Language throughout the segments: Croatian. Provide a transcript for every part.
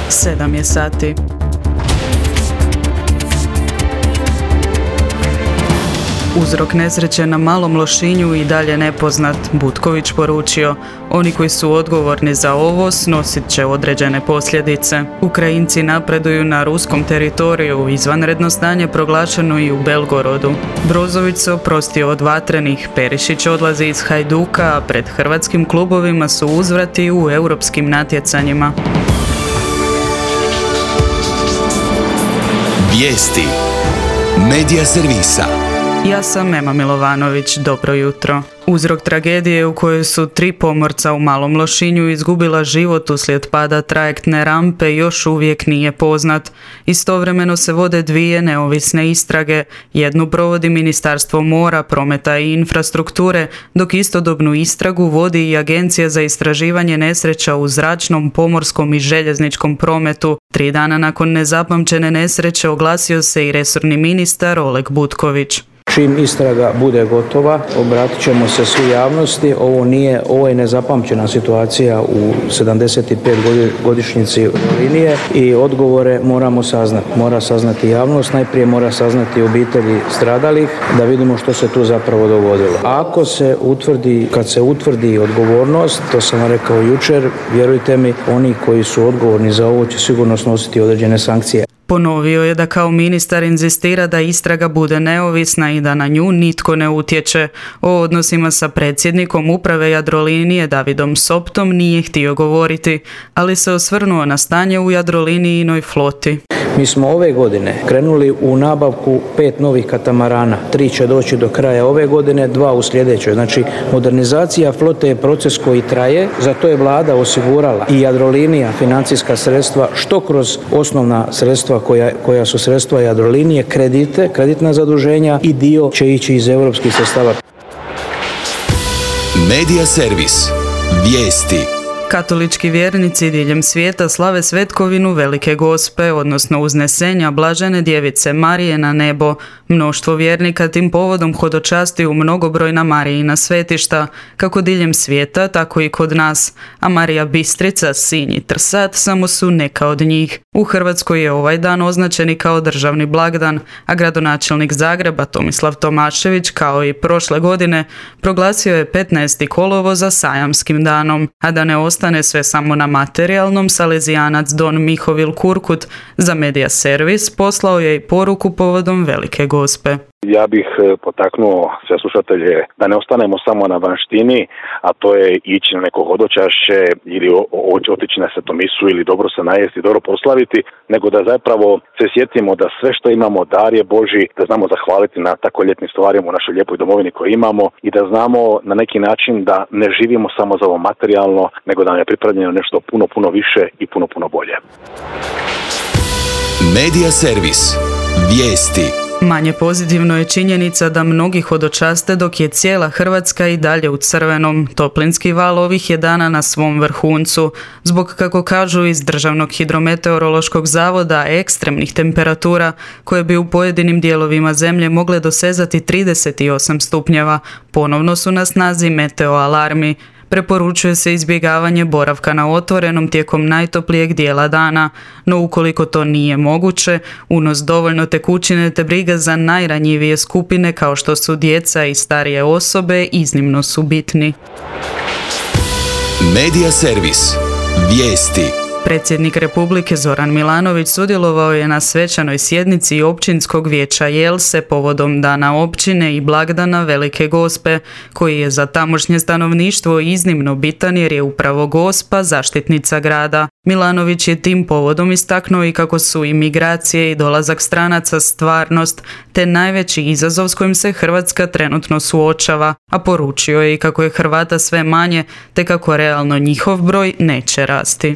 7 je sati. Uzrok nesreće na Malom Lošinju i dalje nepoznat, Butković poručio. Oni koji su odgovorni za ovo snosit će određene posljedice. Ukrajinci napreduju na ruskom teritoriju, izvanredno stanje proglašeno i u Belgorodu. Brozović se oprostio od vatrenih, Perišić odlazi iz Hajduka, a pred hrvatskim klubovima su uzvrati u europskim natjecanjima. Vijesti Medija servisa. Ja sam Ema Milovanović, dobro jutro. Uzrok tragedije u kojoj su 3 pomorca u Malom Lošinju izgubila život uslijed pada trajektne rampe još uvijek nije poznat. Istovremeno se vode 2 neovisne istrage. Jednu provodi Ministarstvo mora, prometa i infrastrukture, dok istodobnu istragu vodi i Agencija za istraživanje nesreća u zračnom, pomorskom i željezničkom prometu. 3 dana nakon nezapamćene nesreće oglasio se i resorni ministar Oleg Butković. Čim istraga bude gotova, obratit ćemo se svi javnosti. Ovo je nezapamćena situacija u 75 godišnjici linije i odgovore moramo saznati. Mora saznati javnost, najprije mora saznati obitelji stradalih, da vidimo što se tu zapravo dogodilo. Kad se utvrdi odgovornost, to sam vam rekao jučer, vjerujte mi, oni koji su odgovorni za ovo će sigurno snositi određene sankcije. Ponovio je da kao ministar inzistira da istraga bude neovisna i da na nju nitko ne utječe. O odnosima sa predsjednikom uprave Jadrolinije Davidom Soptom nije htio govoriti, ali se osvrnuo na stanje u Jadrolinijinoj floti. Mi smo ove godine krenuli u nabavku 5 novih katamarana. 3 će doći do kraja ove godine, 2 u sljedećoj. Znači, modernizacija flote je proces koji traje, za to je vlada osigurala i Jadrolinija financijska sredstva, što kroz osnovna sredstva koja su sredstva Jadrolinije, kreditna zaduženja i dio će ići iz europskih sredstava. Medija servis. Vijesti. Katolički vjernici diljem svijeta slave svetkovinu Velike Gospe, odnosno uznesenja Blažene djevice Marije na nebo. Mnoštvo vjernika tim povodom hodočasti u mnogobrojna Marijina svetišta, kako diljem svijeta, tako i kod nas. A Marija Bistrica, Sinj i Trsat samo su neka od njih. U Hrvatskoj je ovaj dan označen i kao državni blagdan, a gradonačelnik Zagreba Tomislav Tomašević, kao i prošle godine, proglasio je 15. kolovoza sajamskim danom, a da ne ostane sve samo na materijalnom, salezijanac Don Mihovil Kurkut za Medija servis poslao je i poruku povodom Velike Gospe. Ja bih potaknuo sve slušatelje da ne ostanemo samo na vanštini, a to je ići na neko hodočašće ili otići na svetu misu ili dobro se najesti, dobro proslaviti, nego da zapravo se sjetimo da sve što imamo dar je Božji, da znamo zahvaliti na tako lijepnim stvarima u našoj lijepoj domovini koju imamo i da znamo na neki način da ne živimo samo za ovo materijalno, nego da nam je pripremljeno nešto puno više i puno bolje. Medija servis. Vijesti. Manje pozitivno je činjenica da mnogi hodočaste dok je cijela Hrvatska i dalje u crvenom. Toplinski val ovih je dana na svom vrhuncu. Zbog, kako kažu iz Državnog hidrometeorološkog zavoda, ekstremnih temperatura koje bi u pojedinim dijelovima zemlje mogle dosezati 38 stupnjeva, ponovno su na snazi meteo alarmi. Preporučuje se izbjegavanje boravka na otvorenom tijekom najtoplijeg dijela dana, no ukoliko to nije moguće, unos dovoljno tekućine te briga za najranjivije skupine kao što su djeca i starije osobe iznimno su bitni. Medija servis. Vijesti. Predsjednik Republike Zoran Milanović sudjelovao je na svečanoj sjednici Općinskog vijeća Jelse povodom Dana općine i blagdana Velike Gospe, koji je za tamošnje stanovništvo iznimno bitan jer je upravo Gospa zaštitnica grada. Milanović je tim povodom istaknuo i kako su imigracije i dolazak stranaca stvarnost, te najveći izazov s kojim se Hrvatska trenutno suočava, a poručio je i kako je Hrvata sve manje, te kako realno njihov broj neće rasti.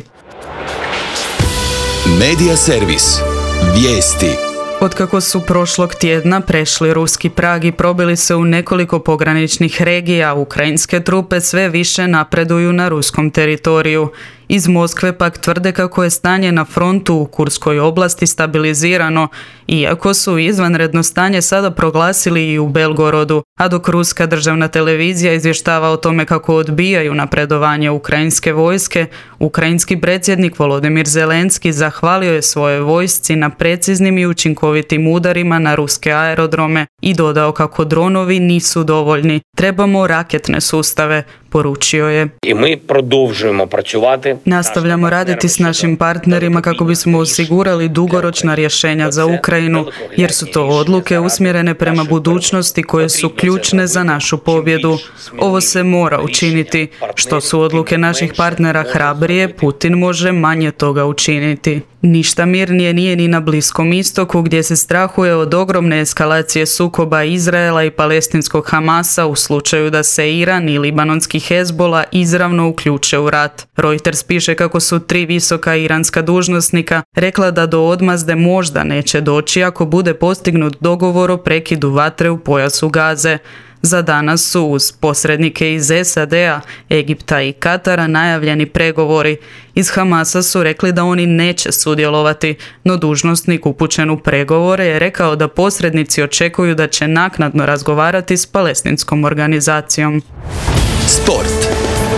Medija servis. Vijesti. Otkako su prošlog tjedna prešli ruski prag i probili se u nekoliko pograničnih regija, ukrajinske trupe sve više napreduju na ruskom teritoriju. Iz Moskve pak tvrde kako je stanje na frontu u Kurskoj oblasti stabilizirano, iako su izvanredno stanje sada proglasili i u Belgorodu, a dok ruska državna televizija izvještava o tome kako odbijaju napredovanje ukrajinske vojske, ukrajinski predsjednik Volodimir Zelenski zahvalio je svojoj vojsci na preciznim i učinkovitim udarima na ruske aerodrome i dodao kako dronovi nisu dovoljni. Trebamo raketne sustave, poručio je. I mi продовжуємо працювати. Nastavljamo raditi s našim partnerima kako bismo osigurali dugoročna rješenja za Ukrajinu, jer su to odluke usmjerene prema budućnosti koje su ključne za našu pobjedu. Ovo se mora učiniti. Što su odluke naših partnera hrabrije, Putin može manje toga učiniti. Ništa mirnije nije ni na Bliskom istoku, gdje se strahuje od ogromne eskalacije sukoba Izraela i palestinskog Hamasa u slučaju da se Iran i libanonski Hezbola izravno uključe u rat. Reuters piše kako su 3 visoka iranska dužnosnika rekla da do odmazde možda neće doći ako bude postignut dogovor o prekidu vatre u pojasu Gaze. Za danas su uz posrednike iz SAD-a, Egipta i Katara najavljeni pregovori. Iz Hamasa su rekli da oni neće sudjelovati, no dužnosnik upućen u pregovore je rekao da posrednici očekuju da će naknadno razgovarati s palestinskom organizacijom. Sport.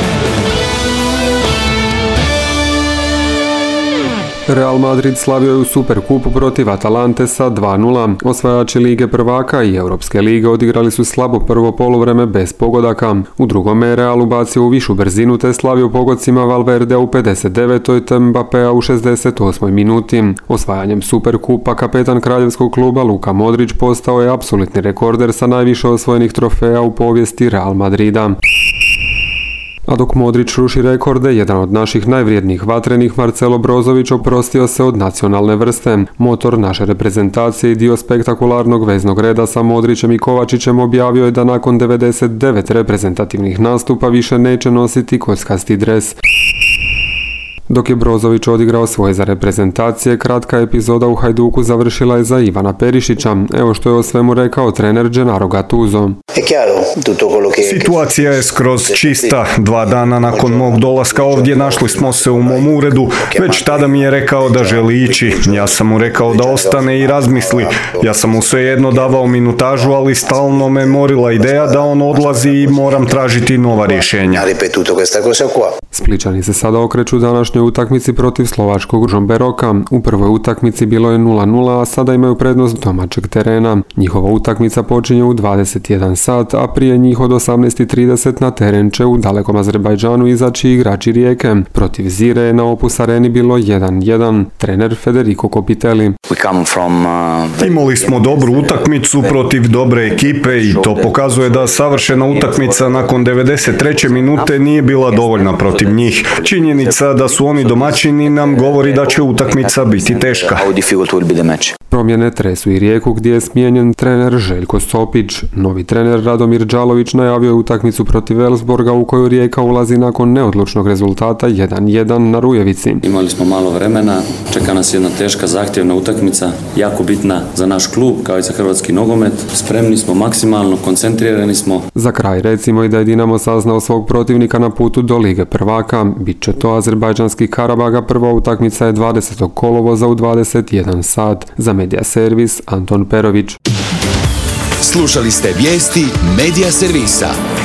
Real Madrid slavio je u Superkupu protiv Atalante sa 2:0. Osvajači Lige prvaka i Europske lige odigrali su slabo prvo poluvreme bez pogodaka. U drugome je Real ubacio u višu brzinu te slavio pogodcima Valverdea u 59. te Mbappea u 68. minuti. Osvajanjem Superkupa kapetan kraljevskog kluba Luka Modrić postao je apsolutni rekorder sa najviše osvojenih trofeja u povijesti Real Madrida. A dok Modrić ruši rekorde, jedan od naših najvrijednijih vatrenih, Marcelo Brozović, oprostio se od nacionalne vrste. Motor naše reprezentacije i dio spektakularnog veznog reda sa Modrićem i Kovačićem objavio je da nakon 99 reprezentativnih nastupa više neće nositi kockasti dres. Dok je Brozović odigrao svoje za reprezentacije, kratka epizoda u Hajduku završila je za Ivana Perišića. Evo što je o svemu rekao trener Gennaro Gattuso. Situacija je skroz čista. 2 dana nakon mog dolaska ovdje našli smo se u mom uredu. Već tada mi je rekao da želi ići. Ja sam mu rekao da ostane i razmisli. Ja sam mu svejedno davao minutažu, ali stalno me morila ideja da on odlazi i moram tražiti nova rješenja. Splićani se sada okreću današnjoj utakmici protiv slovačkog Žomberoka. U prvoj utakmici bilo je 0:0, a sada imaju prednost domaćeg terena. Njihova utakmica počinje u 21 sat, a prije njih od 18:30 na teren će u dalekom Azerbajdžanu izaći igrači Rijeke. Protiv Zire na Opus Areni bilo 1:1. Trener Federico Copitelli. Imali smo dobru utakmicu protiv dobre ekipe i to pokazuje da savršena utakmica nakon 93. minute nije bila dovoljna protiv njih. Činjenica da su oni domaćini nam govori da će utakmica biti teška. Promjene tresu i Rijeku gdje je smijenjen trener Željko Sopić. Novi trener Radomir Đalović najavio je utakmicu protiv Elfsborga u koju Rijeka ulazi nakon neodlučnog rezultata 1:1 na Rujevici. Imali smo malo vremena, čeka nas jedna teška, zahtjevna utakmica, jako bitna za naš klub kao i za hrvatski nogomet. Spremni smo maksimalno, koncentrirani smo. Za kraj recimo i da je Dinamo saznao svog protivnika na putu do Lige prvaka. Biće to azerbajdžanski Karabaga, prva utakmica je 20. kolovoza u 21 sat. Za Media Servis Anton Perović. Slušali ste vijesti Media Servisa.